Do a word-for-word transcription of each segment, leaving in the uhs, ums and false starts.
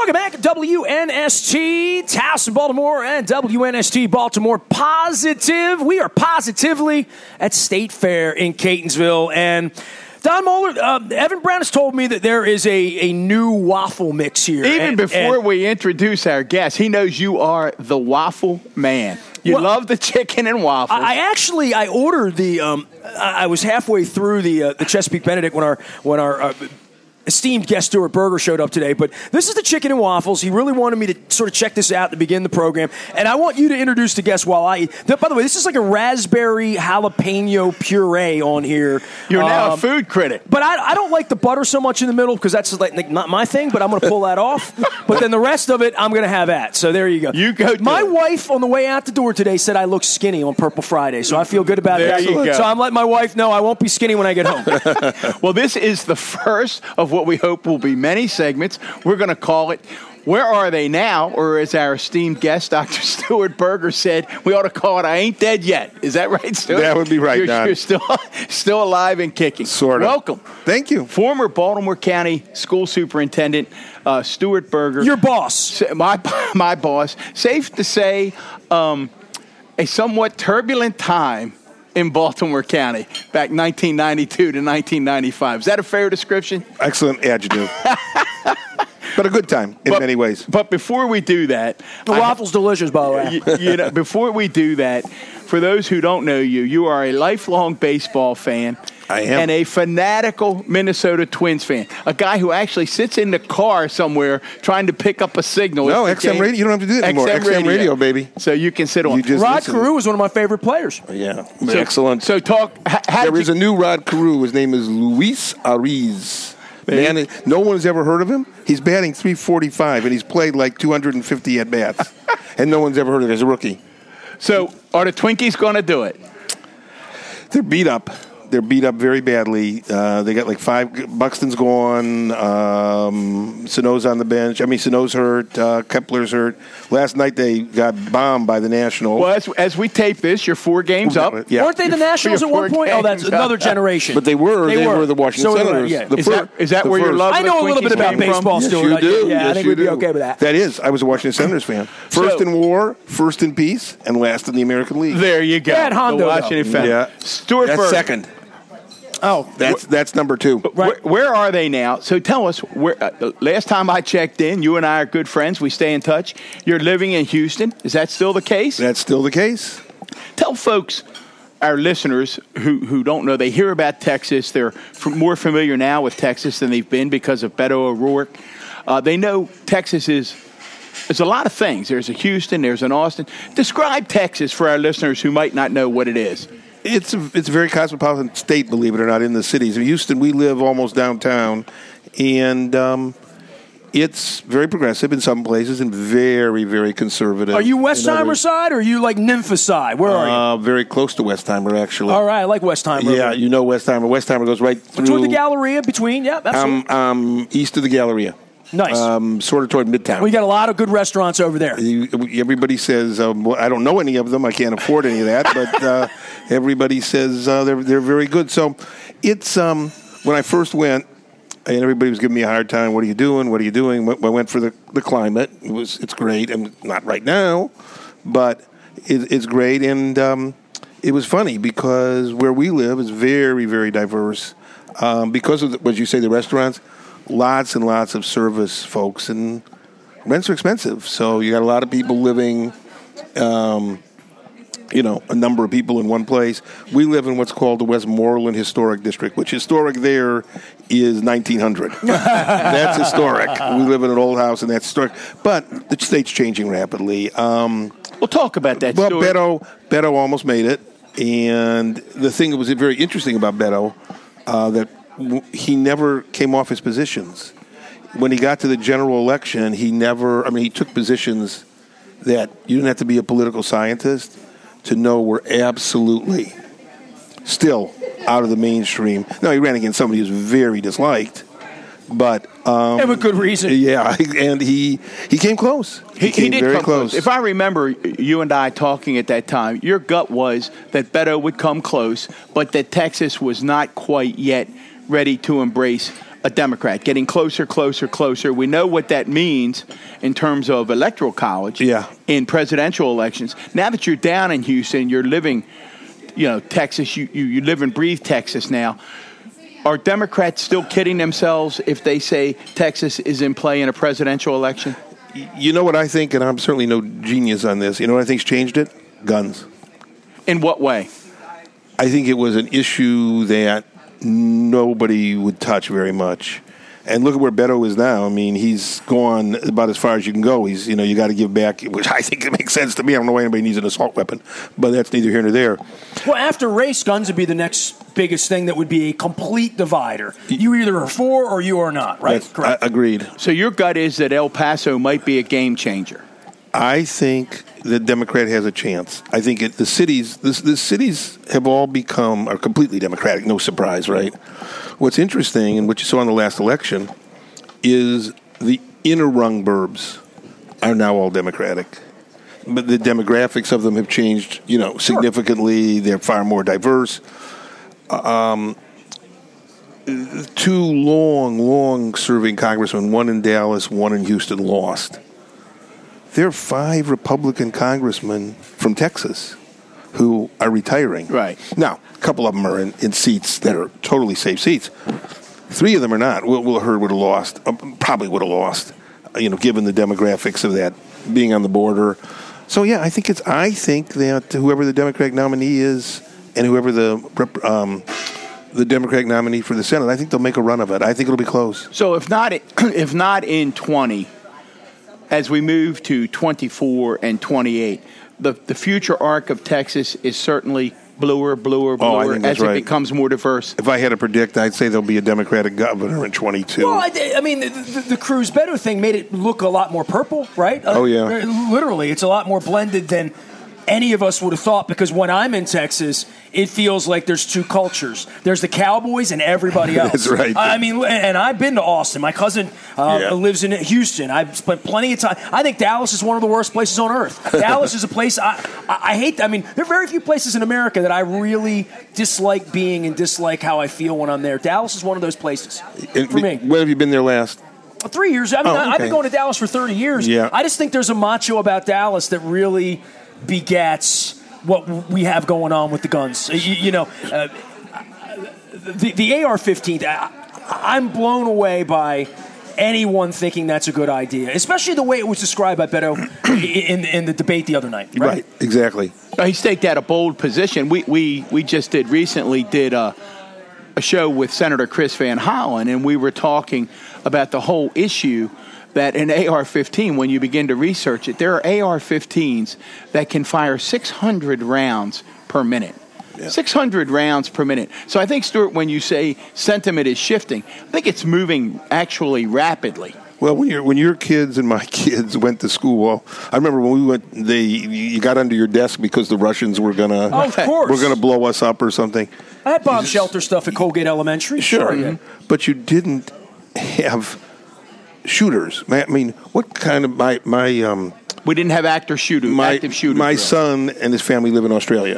Welcome back, W N S T, Towson, Baltimore, and W N S T Baltimore Positive. We are positively at State Fair in Catonsville, and Don Moeller, uh, Evan Brown has told me that there is a, a new waffle mix here. Even and, before and, we introduce our guest, he knows you are the waffle man. You well, love the chicken and waffles. I, I actually I ordered the. Um, I, I was halfway through the uh, the Chesapeake Benedict when our when our. Uh, esteemed guest Stuart Berger showed up today, but this is the chicken and waffles. He really wanted me to sort of check this out to begin the program, and I want you to introduce the guest while I eat. By the way, this is like a raspberry jalapeno puree on here. You're um, now a food critic. But I, I don't like the butter so much in the middle because that's like, like not my thing, but I'm going to pull that off. But then the rest of it, I'm going to have at. So there you go. You go. My it. wife on the way out the door today said I look skinny on Purple Friday, so I feel good about there that. You go. So I'm letting my wife know I won't be skinny when I get home. Well, this is the first of what we hope will be many segments. We're going to call it Where Are They Now? Or as our esteemed guest, Doctor Stuart Berger, said, we ought to call it I Ain't Dead Yet. Is that right, Stuart? That would be right, You're, Don. you're still, still alive and kicking. Sort of. Welcome. Thank you. Former Baltimore County School Superintendent uh, Stuart Berger. Your boss. My, my boss. Safe to say, um, a somewhat turbulent time in Baltimore County back nineteen ninety-two to nineteen ninety-five. Is that a fair description? Excellent adjective. But a good time in but, many ways. But before we do that, the waffle's I, delicious, by the way. You, you know, before we do that, for those who don't know you, you are a lifelong baseball fan. I am. And a fanatical Minnesota Twins fan. A guy who actually sits in the car somewhere trying to pick up a signal. No, X M game. radio. You don't have to do that anymore. X M, X M radio. radio, baby. So you can sit on. You just Rod listen. Carew was one of my favorite players. Yeah, so, excellent. So talk. H- there is you, a new Rod Carew. His name is Luis Ariz. Man, no one has ever heard of him. He's batting three forty-five, and he's played like two hundred fifty at bats, and no one's ever heard of him as a rookie. So are the Twinkies going to do it? They're beat up. They're beat up very badly. Uh, they got like five. Buxton's gone. Um, Sano's on the bench. I mean, Sano's hurt. Uh, Kepler's hurt. Last night they got bombed by the Nationals. Well, as, as we tape this, you're four games up. Yeah. Weren't they the Nationals at one point? Oh, that's another up. generation. But they were. They, they were. were the Washington so Senators. Yeah. The is, fir- that, is that where first. your love I of know the a little bit about came baseball from? still. Yes, you do. Yeah, yes, I think you we'd be do. okay with that. That is. I was a Washington Senators fan. First So, in war, first in peace, and last in the American League. There you go. Bad Hondo, the Washington fan. Yeah. Stuart That's Berger. second. Oh, That's that's number two. Right. Where, where are they now? So tell us, where, uh, last time I checked in, you and I are good friends. We stay in touch. You're living in Houston. Is that still the case? That's still the case. Tell folks, our listeners who, who don't know, they hear about Texas. They're f- more familiar now with Texas than they've been because of Beto O'Rourke. Uh, they know Texas is there's a lot of things. There's a Houston. There's an Austin. Describe Texas for our listeners who might not know what it is. It's a, it's a very cosmopolitan state, believe it or not, in the cities. In Houston, we live almost downtown, and um, it's very progressive in some places and very, very conservative. Are you Westheimer side or are you like Nympha side? Where are uh, you? Very close to Westheimer, actually. All right, I like Westheimer. Yeah, you know Westheimer. Westheimer goes right through. Toward the Galleria, between, yeah, absolutely. Um, um, east of the Galleria. Nice. Um, sort of toward Midtown. We got a lot of good restaurants over there. You, everybody says, um, well, I don't know any of them. I can't afford any of that. But uh, everybody says uh, they're they're very good. So it's um, when I first went, and everybody was giving me a hard time. What are you doing? What are you doing? I went for the, the climate. It was it's great. and not right now, but it, it's great. And um, it was funny because where we live is very, very diverse. Um, because of the, what you say, the restaurants. Lots and lots of service folks, and rents are expensive. So you got a lot of people living, um, you know, a number of people in one place. We live in what's called the Westmoreland Historic District, which historic there is nineteen hundred. That's historic. We live in an old house, and that's historic. But the state's changing rapidly. Um, we'll talk about that. Well, Stuart. Beto, Beto almost made it. And the thing that was very interesting about Beto, uh, that he never came off his positions. When he got to the general election, he never, I mean, he took positions that you didn't have to be a political scientist to know were absolutely still out of the mainstream. Now, he ran against somebody who's very disliked, but... Um, and with good reason. Yeah, and he he came close. He, He, came he did very come close. close. If I remember you and I talking at that time, your gut was that Beto would come close, but that Texas was not quite yet ready to embrace a Democrat, getting closer, closer, closer. We know what that means in terms of electoral college yeah. in presidential elections. Now that you're down in Houston, you're living, you know, Texas, you, you, you live and breathe Texas now. Are Democrats still kidding themselves if they say Texas is in play in a presidential election? You know what I think, and I'm certainly no genius on this, you know what I think's changed it? Guns. In what way? I think it was an issue that nobody would touch very much. And look at where Beto is now. I mean, he's gone about as far as you can go. He's, you know, you got to give back, which I think it makes sense to me. I don't know why anybody needs an assault weapon, but that's neither here nor there. Well, after race, guns would be the next biggest thing that would be a complete divider. You either are for or you are not, right? That's, Correct. I, agreed. So your gut is that El Paso might be a game changer. I think the Democrat has a chance. I think it, the cities, the, the cities have all become are completely Democratic. No surprise, right? What's interesting, and what you saw in the last election, is the inner rung burbs are now all Democratic. But the demographics of them have changed, you know, significantly. Sure. They're far more diverse. Um, two long, long-serving congressmen, one in Dallas, one in Houston, lost. There are five Republican congressmen from Texas who are retiring. Right. Now, a couple of them are in, in seats that are totally safe seats. Three of them are not. Will, Will Hurd would have lost, uh, probably would have lost, uh, you know, given the demographics of that being on the border. So, yeah, I think it's. I think that whoever the Democratic nominee is and whoever the um, the Democratic nominee for the Senate, I think they'll make a run of it. I think it'll be close. So if not, if not in twenty, as we move to twenty-four and twenty-eight, the the future arc of Texas is certainly bluer, bluer, bluer oh, I think that's as it right. becomes more diverse. If I had to predict, I'd say there'll be a Democratic governor in twenty-two. Well, I, I mean, the, the, the Cruz Beto thing made it look a lot more purple, right? Oh, yeah. Uh, literally, it's a lot more blended than any of us would have thought, because when I'm in Texas, it feels like there's two cultures. There's the Cowboys and everybody else. That's right. I mean, and I've been to Austin. My cousin uh, yeah. lives in Houston. I've spent plenty of time. I think Dallas is one of the worst places on earth. Dallas is a place I, I, I hate. I mean, there are very few places in America that I really dislike being and dislike how I feel when I'm there. Dallas is one of those places and, for me. When have you been there last? Three years. I mean, oh, okay. I've been going to Dallas for thirty years. Yeah. I just think there's a macho about Dallas that really begats what we have going on with the guns. You, you know, uh, the, the A R fifteen, I, I'm blown away by anyone thinking that's a good idea, especially the way it was described by Beto in, in the debate the other night. Right, right exactly. He staked out a bold position. We we, we just did recently did a, a show with Senator Chris Van Hollen, and we were talking about the whole issue that an A R fifteen, when you begin to research it, there are A R fifteens that can fire six hundred rounds per minute. Yeah. six hundred rounds per minute. So I think, Stuart, when you say sentiment is shifting, I think it's moving actually rapidly. Well, when your when your kids and my kids went to school, well, I remember when we went, they you got under your desk because the Russians were gonna oh, of course. were gonna blow us up or something. I had bomb shelter stuff at Colgate Elementary. Sure, mm-hmm. But you didn't have shooters. I mean, what kind of my my um we didn't have active shooters. My, active shooters. My son and his family live in Australia,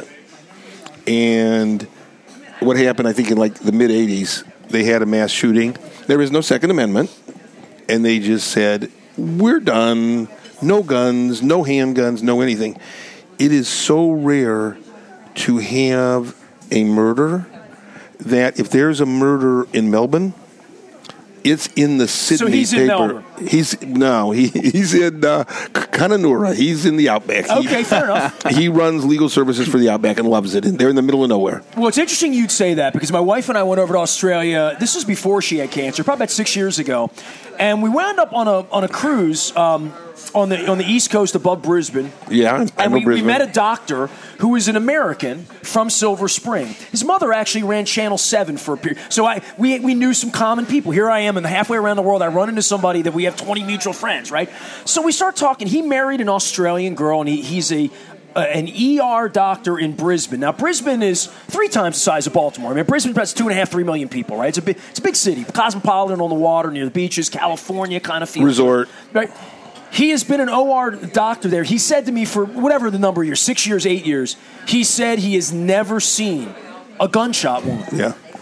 and what happened? I think in like the mid eighties, they had a mass shooting. There is no Second Amendment, and they just said, "We're done. No guns, no handguns, no anything." It is so rare to have a murder that if there's a murder in Melbourne, it's in the Sydney so he's paper. In Melbourne. He's no, he, he's in uh, Kununurra. He's in the Outback. Okay, he, fair enough. He runs legal services for the Outback and loves it. And they're in the middle of nowhere. Well, it's interesting you'd say that because my wife and I went over to Australia. This was before she had cancer, probably about six years ago, and we wound up on a on a cruise um, on the on the east coast above Brisbane. Yeah, I and know we, Brisbane. we met a doctor who was an American from Silver Spring. His mother actually ran Channel seven for a period. So I we we knew some common people. Here I am, and halfway around the world, I run into somebody that we have twenty mutual friends, right? So we start talking. He married an Australian girl, and he, he's a uh, an E R doctor in Brisbane. Now, Brisbane is three times the size of Baltimore. I mean, Brisbane's about two and a half, three million people, right? It's a big, it's a big city, cosmopolitan on the water, near the beaches, California kind of feel. Resort, right? He has been an O R doctor there. He said to me for whatever the number of years, six years, eight years, he said he has never seen a gunshot wound. Yeah.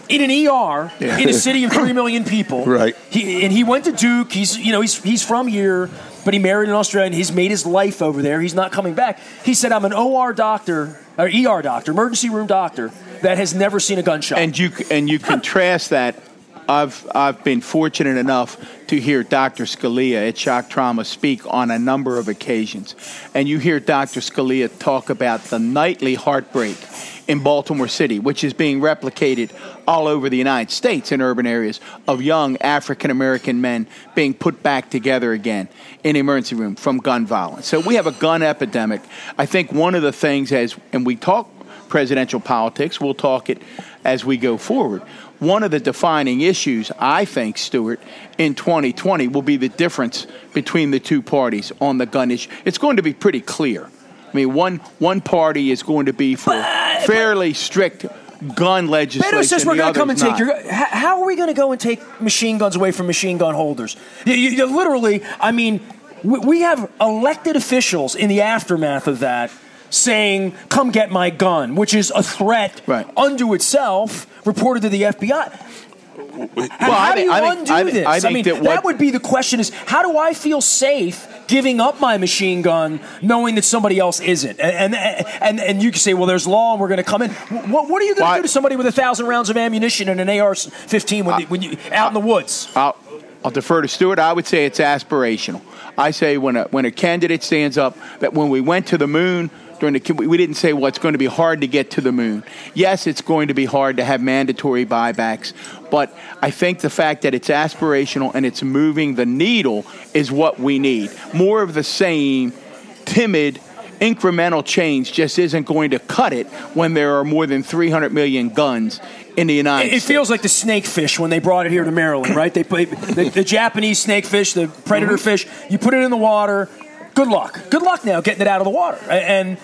in an E R Yeah. in a city of three million people. Right. He, and he went to Duke. He's you know he's he's from here, but he married an Australian. He's made his life over there. He's not coming back. He said, "I'm an O R doctor, or E R doctor, emergency room doctor that has never seen a gunshot." And you and you contrast that. I've I've been fortunate enough to hear Doctor Scalia at Shock Trauma speak on a number of occasions, and you hear Doctor Scalia talk about the nightly heartbreak in Baltimore City, which is being replicated all over the United States in urban areas, of young African American men being put back together again in the emergency room from gun violence. So we have a gun epidemic. I think one of the things, as and we talk presidential politics, we'll talk it as we go forward. One of the defining issues, I think, Stuart, in twenty twenty will be the difference between the two parties on the gun issue. It's going to be pretty clear. I mean, one one party is going to be for But- fairly strict gun legislation. Beto says we're the going to come and other's take not. your. How how are we going to go and take machine guns away from machine gun holders? You, you, you literally, I mean, we, we have elected officials in the aftermath of that saying, "Come get my gun," which is a threat Right. unto itself, reported to the F B I. How, Well, how I do think- you I think- undo I think- this? I think mean, that that, what- would be the question: is how do I feel safe giving up my machine gun, knowing that somebody else isn't? And and and, and you can say, well, there's law, and we're going to come in. What, what are you going to Well, do to somebody with a thousand rounds of ammunition and an A R fifteen when, when you out in the woods? I'll, I'll defer to Stuart. I would say it's aspirational. I say when a when a candidate stands up that when we went to the moon during the we didn't say, well, it's going to be hard to get to the moon. Yes, it's going to be hard to have mandatory buybacks, but I think the fact that it's aspirational and it's moving the needle is what we need. More of the same timid incremental change just isn't going to cut it when there are more than three hundred million guns in the United It, it States. feels like the snakefish when they brought it here to Maryland, right? They put the, the Japanese snakefish, the predator fish. You put it in the water. Good luck. Good luck now getting it out of the water. And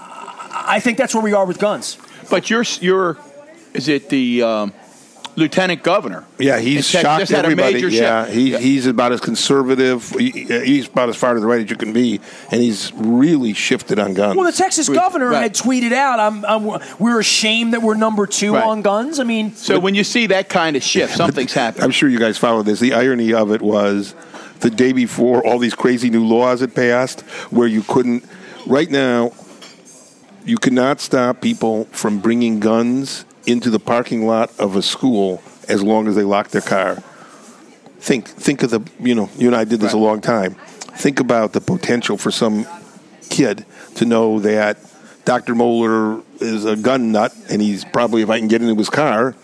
I think that's where we are with guns. But you're, you're is it the um, lieutenant governor? Yeah, he's in Texas shocked just had a everybody. major Yeah, shift. he, Yeah. he's about as conservative. He, he's about as far to the right as you can be, and he's really shifted on guns. Well, the Texas governor Right. had tweeted out, I'm, I'm, we're ashamed that we're number two Right. on guns. I mean, So when you see that kind of shift, something's happening. I'm sure you guys follow this. The irony of it was the day before all these crazy new laws had passed where you couldn't, right now, you cannot stop people from bringing guns into the parking lot of a school as long as they lock their car. Think, think of the, you know, you and I did this Right. a long time. Think about the potential for some kid to know that Doctor Moeller is a gun nut, and he's probably, if I can get into his car,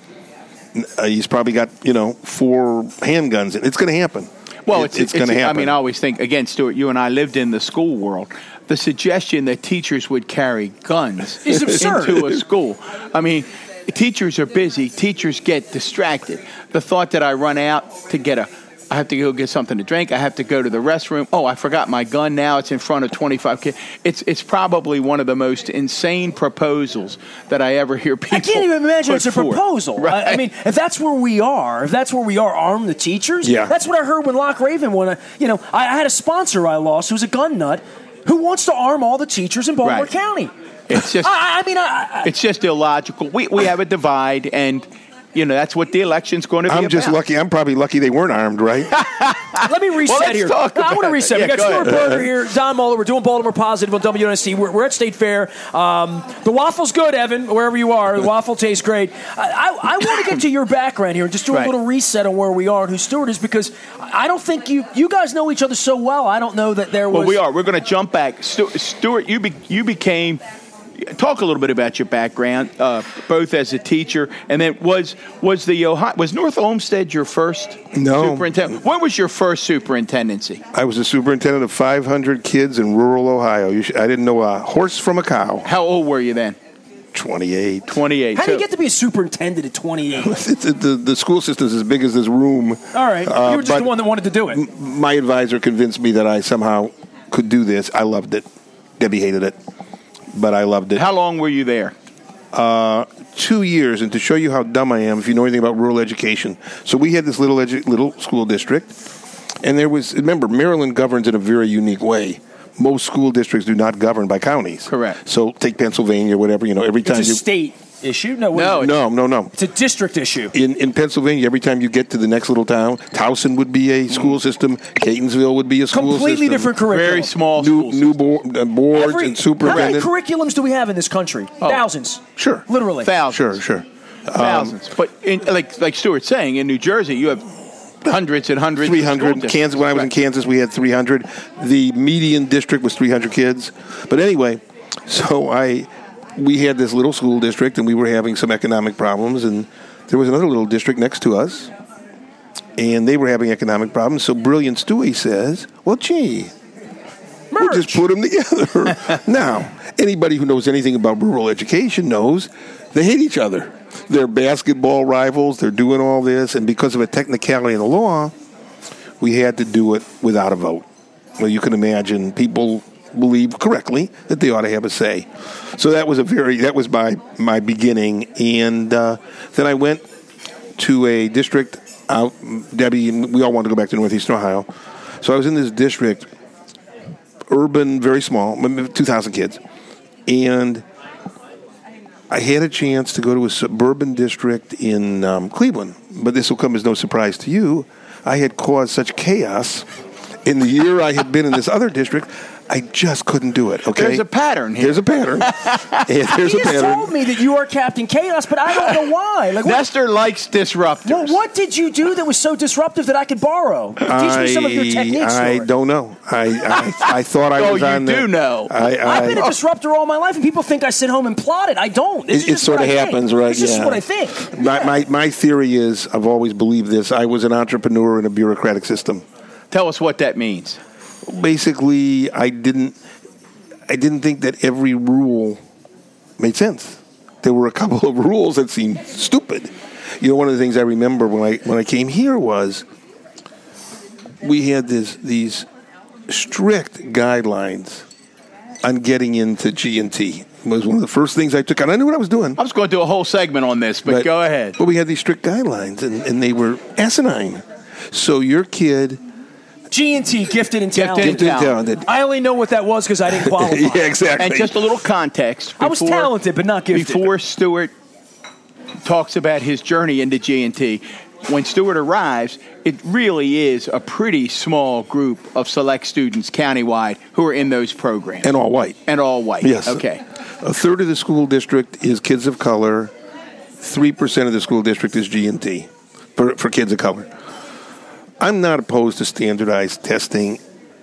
uh, he's probably got, you know, four handguns. It's going to happen. Well, It- it's, it's going to happen. I mean, I always think, again, Stuart, you and I lived in the school world. The suggestion that teachers would carry guns Is absurd. into a school. I mean, teachers are busy. Teachers get distracted. The thought that I run out to get a, I have to go get something to drink. I have to go to the restroom. Oh, I forgot my gun. Now it's in front of twenty-five kids. It's it's probably one of the most insane proposals that I ever hear people. I can't even imagine put it's a forth. proposal. Right. I, I mean, if that's where we are, if that's where we are, arm the teachers. Yeah. That's what I heard when Lock Raven. When I, you know, I, I had a sponsor I lost who was a gun nut who wants to arm all the teachers in Baltimore Right. County. It's just. I, I mean, I, I, It's just illogical. We we have a divide, and you know that's what the election's going to be I'm about. just lucky. I'm probably lucky they weren't armed, right? let me reset Well, let's here. talk I want to about it. reset. Yeah, we got go Stuart ahead. Berger here, Don Muller. We're doing Baltimore Positive on W N S C. We're, we're at State Fair. Um, the waffle's good, Evan, wherever you are. The waffle tastes great. I, I, I want to get to your background here and just do a Right. little reset on where we are and who Stuart is, because I don't think you you guys know each other so well. I don't know that there was. Well, we are. We're going to jump back. Stu- Stuart, you be, you became. Talk a little bit about your background, uh, both as a teacher and then was was the Ohio, was North Olmsted your first No. superintendent? When was your first superintendency? I was a superintendent of five hundred kids in rural Ohio. You should, I didn't know a horse from a cow. How old were you then? twenty-eight. twenty-eight. How do you So- get to be a superintendent at twenty-eight? It's, it, the, the school system's as big as this room. All right, Uh, you were just but the one that wanted to do it. My advisor convinced me that I somehow could do this. I loved it. Debbie hated it, but I loved it. How long were you there? Uh, two years, and to show you how dumb I am, if you know anything about rural education. So we had this little edu- little school district, and there was, remember, Maryland governs in a very unique way. Most school districts do not govern by counties. Correct. So take Pennsylvania, whatever, you know, every time It's a you... state. issue? No, what No, is it? No, no, no. It's a district issue. In in Pennsylvania, every time you get to the next little town, Towson would be a school system. Catonsville would be a school Completely system. different curriculum. Very small New, schools. new board, uh, boards Every- and how many superintendents. curriculums do we have in this country? Oh. Thousands. Sure. Literally. Thousands. Sure, sure. Thousands. but in, like like Stuart's saying, in New Jersey, you have hundreds and hundreds. three of hundred. school Kansas. When I was in districts. Kansas, we had three hundred. The median district was three hundred kids. But anyway, so I, we had this little school district, and we were having some economic problems, and there was another little district next to us, and they were having economic problems. So Brilliant Stewie says, "Well, gee, we'll just put them together." Now, anybody who knows anything about rural education knows they hate each other. They're basketball rivals. They're doing all this, and because of a technicality in the law, we had to do it without a vote. Well, you can imagine people believe correctly that they ought to have a say. So that was a very that was my my beginning, and uh, then I went to a district out. Debbie and we all wanted to go back to Northeastern Ohio, so I was in this district, urban, very small, two thousand kids, and I had a chance to go to a suburban district in um, Cleveland, but this will come as no surprise to you. I had caused such chaos in the year I had been in this other district, I just couldn't do it, okay? There's a pattern here. There's a pattern. And there's He a just pattern. told me that you are Captain Chaos, but I don't know why. Like, what, Nestor likes disruptors. well, what did you do that was so disruptive that I could borrow? Teach me some of your techniques. I Stuart. don't know. I I, I thought I Oh, was you on do the, know. I, I, I've been a disruptor all my life, and people think I sit home and plot it. I don't. This It- is it just sorta what I happens, think. right? It's just Yeah. what I think. my, Yeah. my my theory is, I've always believed this, I was an entrepreneur in a bureaucratic system. Tell us what that means. Basically, I didn't I didn't think that every rule made sense. There were a couple of rules that seemed stupid. You know, one of the things I remember when I when I came here was we had this these strict guidelines on getting into G and T. It was one of the first things I took on. I knew what I was doing. I was going to do a whole segment on this, but, go ahead. But we had these strict guidelines, and, and they were asinine. So your kid, G and T, gifted and talented. Gifted gifted and talented. I only know what that was because I didn't qualify. yeah, exactly. And just a little context. I was before- talented, but not gifted. Before Stuart talks about his journey into G and T, when Stuart arrives, it really is a pretty small group of select students countywide who are in those programs. and all white. And all white. Yes. Okay. A third of the school district is kids of color. Three percent of the school district is G and T for, for kids of color. I'm not opposed to standardized testing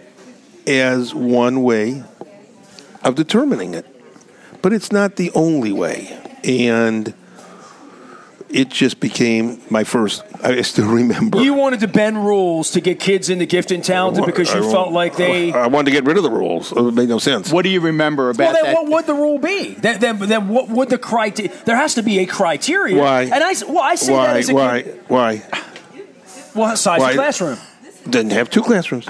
as one way of determining it, but it's not the only way. And it just became my first. I still remember. You wanted to bend rules to get kids into gifted and talented because you I- felt like they. I wanted to get rid of the rules. It made no sense. What do you remember about Well, then that? what would the rule be? Then, then, then what would the criteria? There has to be a criteria. Why? And I, s- well, I say that Why? as a Why? kid. Why? Well, size Why? of classroom. Didn't have two classrooms.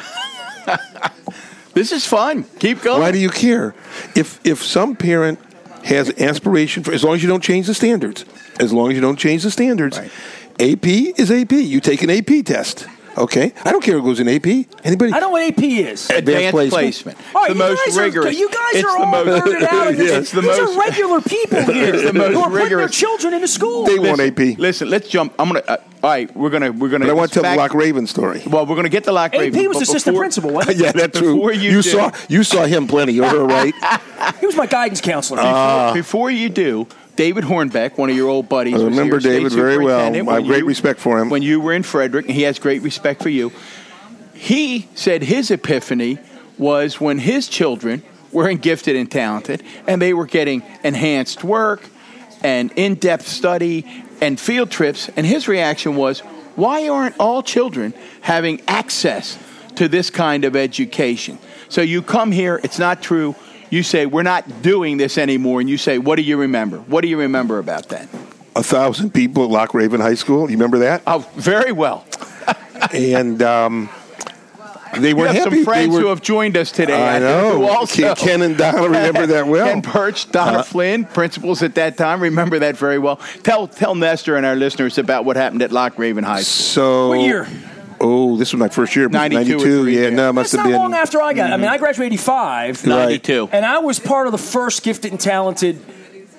This is fun. Keep going. Why do you care? If if some parent has aspiration for, as long as you don't change the standards, as long as you don't change the standards, Right. A P is A P. You take an A P test. Okay, I don't care who goes in A P. Anybody? I know what A P is. Advanced placement. placement. All right, the you most guys are, rigorous. You guys it's are the all most, nerded out. on this. It's the These most are regular people here It's the most who are putting their rigorous. children into school. They want Listen, A P. Listen, let's jump. I'm gonna. Uh, all right, we're gonna. We're gonna. But I want to tell the back- Lock Raven story. Well, we're gonna get to Lock A Raven. P was but assistant before- principal, wasn't he? Yeah, that's true. Before you you do- saw you saw him plenty. You're her, right? He was my guidance counselor. Uh, Before you do, David Hornbeck, one of your old buddies, I was remember here, state David very well. superintendent I have when great you- respect for him. When you were in Frederick, and he has great respect for you. He said his epiphany was when his children were in gifted and talented, and they were getting enhanced work and in-depth study and field trips, and his reaction was, why aren't all children having access to this kind of education? So you come here, it's not true. You say, we're not doing this anymore, and you say, what do you remember? What do you remember about that? A thousand people at Lock Raven High School. You remember that? Oh, very well. And um, they were We have happy. some friends they were, who have joined us today. I think, know. Who also, Ken- Ken and Donna remember that well. Ken Perch, Donna Uh, Flynn, principals at that time, remember that very well. Tell tell Nestor and our listeners about what happened at Lock Raven High School. So What year? Oh, this was my first year. ninety-two or three, Yeah, yeah. no, it must That's have not been. long after I got. I mean, I graduated eighty-five. Right. ninety-two. And I was part of the first gifted and talented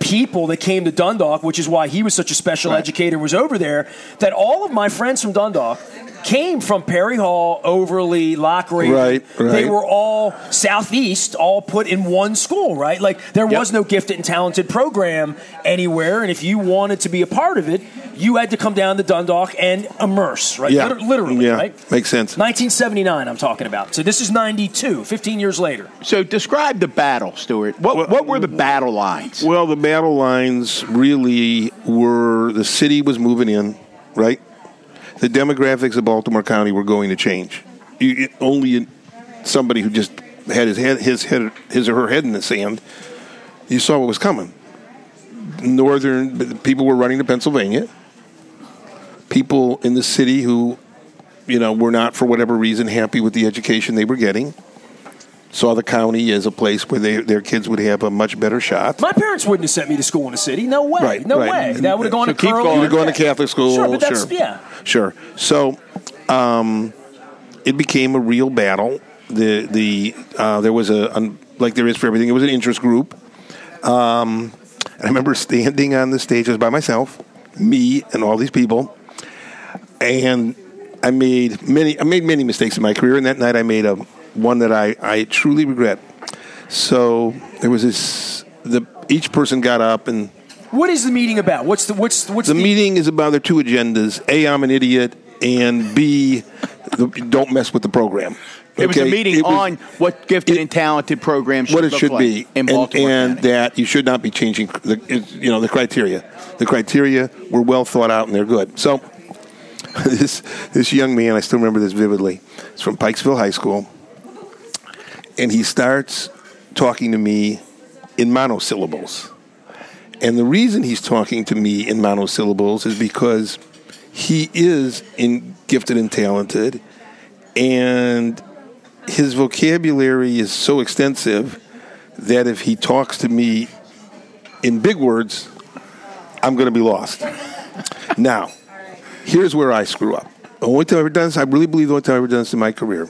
people that came to Dundalk, which is why he was such a special Right. educator, was over there, that all of my friends from Dundalk came from Perry Hall, Overlea, Lochraven. Right, right. They were all Southeast, all put in one school, right? Like, there Yep. was no gifted and talented program anywhere, and if you wanted to be a part of it, you had to come down to Dundalk and immerse, right? Yeah. Liter- Literally, Yeah. right? Makes sense. nineteen seventy-nine, I'm talking about. So this is ninety-two, fifteen years later. So describe the battle, Stuart. What, Well- what were the battle lines? Well, the battle lines really were the city was moving in, right? The demographics of Baltimore County were going to change. You, it, only somebody who just had his head, his head, his or her head in the sand, you saw what was coming. Northern people were running to Pennsylvania. People in the city who, you know, were not for whatever reason happy with the education they were getting, saw the county as a place where they, their kids would have a much better shot. My parents wouldn't have sent me to school in the city. No way. Right, no right. way. And- That would have gone so to keep Curly. going. You were going Yeah. to Catholic school, Sure, but that's, sure. yeah. Sure. So um, it became a real battle. The the uh, there was a um, like there is for everything. It was an interest group. Um, and I remember standing on the stage. I was by myself, me and all these people, and I made many I made many mistakes in my career. And that night I made a one that I, I truly regret. So there was this. The each person got up and. What is the meeting about? What's the what's what's The the, meeting is about their two agendas. A, I'm an idiot, and B, the, don't mess with the program. It was a Okay? meeting It was on what gifted it- and talented programs should what it look should like be, in and, Baltimore and County. that you should not be changing the you know the criteria. The criteria were well thought out and they're good. So this this young man, I still remember this vividly. It's from Pikesville High School, and he starts talking to me in monosyllables. And the reason he's talking to me in monosyllables is because he is in gifted and talented, and his vocabulary is so extensive that if he talks to me in big words, I'm going to be lost. Now, here's where I screw up. The only time I've ever done this, I really believe the only time I've ever done this in my career.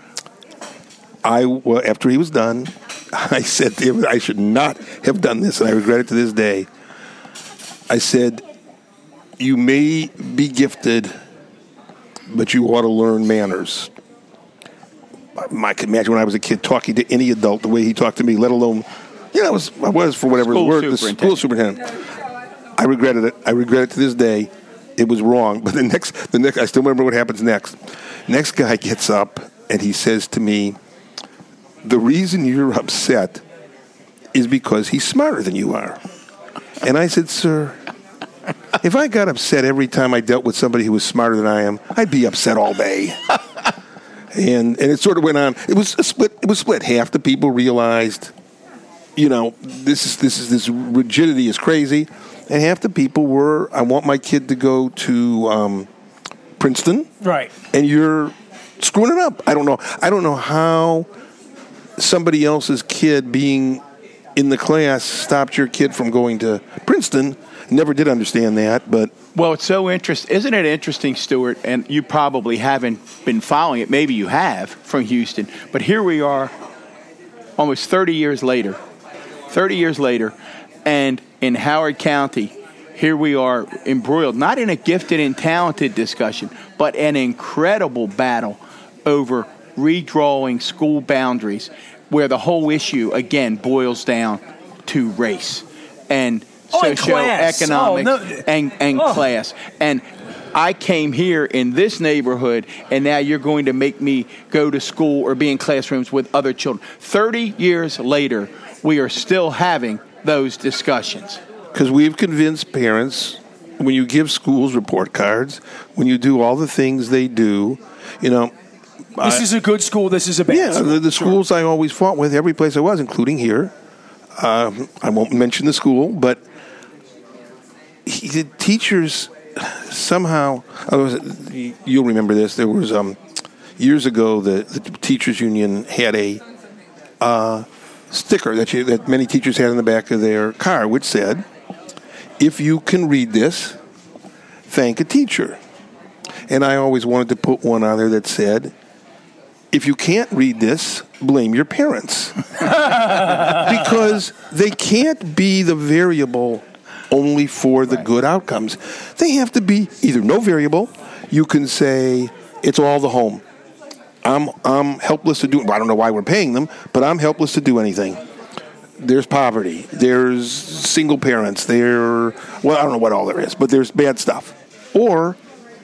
I well, after he was done, I said to him, I should not have done this, and I regret it to this day. I said, you may be gifted, but you ought to learn manners. I can imagine when I was a kid talking to any adult the way he talked to me, let alone, you know, I was, I was for whatever School the word, the superintendent. school superintendent. I regretted it. I regret it to this day. It was wrong. But the next, the next, I still remember what happens next. Next guy gets up and he says to me, the reason you're upset is because he's smarter than you are. And I said, sir, if I got upset every time I dealt with somebody who was smarter than I am, I'd be upset all day. and and it sort of went on. It was a split. It was split. Half the people realized, you know, this is this is this rigidity is crazy, and half the people were, I want my kid to go to um, Princeton, right? And you're screwing it up. I don't know. I don't know how somebody else's kid being in the class stopped your kid from going to Princeton. Never did understand that, but Well, it's so interesting. Isn't it interesting, Stuart? And you probably haven't been following it. Maybe you have from Houston. But here we are almost thirty years later. thirty years later. And in Howard County, here we are embroiled, not in a gifted and talented discussion, but an incredible battle over redrawing school boundaries where the whole issue, again, boils down to race and Oh, and class. socioeconomic Oh, no. and, and Oh. class. And I came here in this neighborhood, and now you're going to make me go to school or be in classrooms with other children. thirty years later, we are still having those discussions. because we've convinced parents, when you give schools report cards, when you do all the things they do, you know. This I- is a good school. This is a bad Yeah, school. the, the schools I always fought with, every place I was, including here. Um, I won't mention the school, but he, the teachers somehow, I was, you'll remember this, there was, um, years ago, the, the teachers union had a uh, sticker that, you, that many teachers had in the back of their car, which said, if you can read this, thank a teacher. And I always wanted to put one on there that said, if you can't read this, blame your parents. Because they can't be the variable only for the good outcomes. They have to be either no variable. You can say it's all the home. I'm I'm helpless to do. Well, I don't know why we're paying them, but I'm helpless to do anything. There's poverty. There's single parents. There, well, I don't know what all there is, but there's bad stuff. Or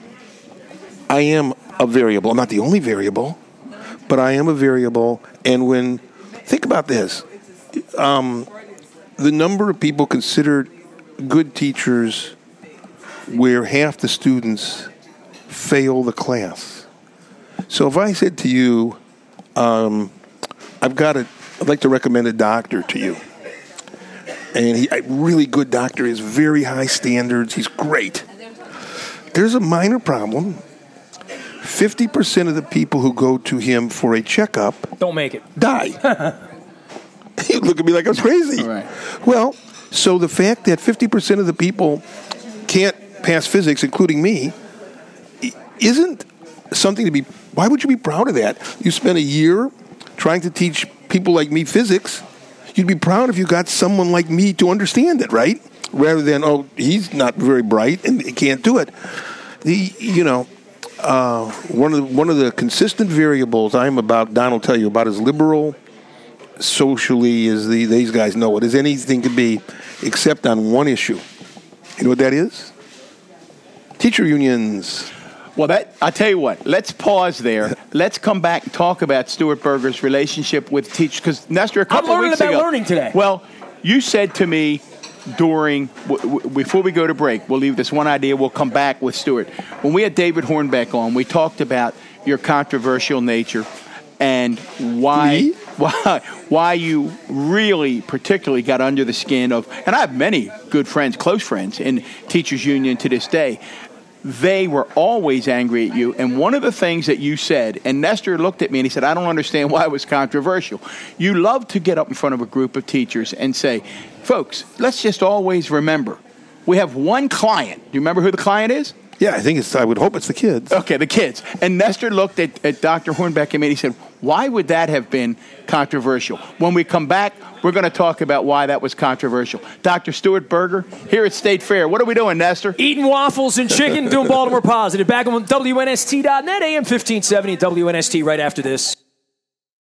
I am a variable. I'm not the only variable, but I am a variable. And when think about this, um, the number of people considered good teachers where half the students fail the class. So if I said to you, um, I've got a, I'd like to recommend a doctor to you. And he, a really good doctor, is very high standards. He's great. There's a minor problem. fifty percent of the people who go to him for a checkup don't make it. Die. You look at me like I was crazy. Right. Well, so the fact that fifty percent of the people can't pass physics, including me, isn't something to be, why would you be proud of that? You spent a year trying to teach people like me physics. You'd be proud if you got someone like me to understand it, right? Rather than, oh, he's not very bright and he can't do it. The, you know, uh, one of the, one of the consistent variables I'm about, Don will tell you, about as liberal socially as the, these guys know it, as anything could be, except on one issue. You know what that is? Teacher unions. Well, that I tell you what. Let's pause there. Let's come back and talk about Stuart Berger's relationship with teachers. Because Nestor, a couple I'm of weeks learning ago, about learning today. Well, you said to me during w- w- before we go to break, we'll leave this one idea. We'll come back with Stuart. When we had David Hornbeck on, we talked about your controversial nature and why Me? why why you really particularly got under the skin of. And I have many good friends, close friends in teachers union to this day. They were always angry at you. And one of the things that you said, and Nestor looked at me and he said, I don't understand why it was controversial. You love to get up in front of a group of teachers and say, folks, let's just always remember, we have one client. Do you remember who the client is? Yeah, I think it's, I would hope it's the kids. Okay, the kids. And Nestor looked at, at Doctor Hornbeck and me and he said, why would that have been controversial? When we come back, we're going to talk about why that was controversial. Doctor Stuart Berger, here at State Fair. What are we doing, Nestor? Eating waffles and chicken, doing Baltimore Positive. Back on W N S T dot net, A M fifteen seventy, W N S T right after this.